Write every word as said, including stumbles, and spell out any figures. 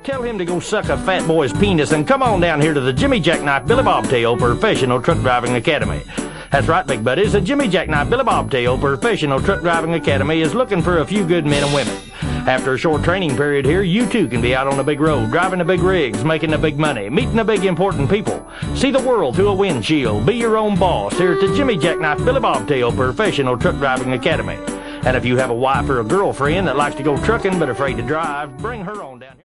Tell him to go suck a fat boy's penis and come on down here to the Jimmy Jackknife Billy Bobtail Professional Truck Driving Academy. That's right, big buddies. The Jimmy Jackknife Billy Bobtail Professional Truck Driving Academy is looking for a few good men and women. After a short training period here, you too can be out on the big road, driving the big rigs, making the big money, meeting the big important people. See the world through a windshield. Be your own boss here at the Jimmy Jackknife Billy Bobtail Professional Truck Driving Academy. And if you have a wife or a girlfriend that likes to go trucking but afraid to drive, bring her on down here.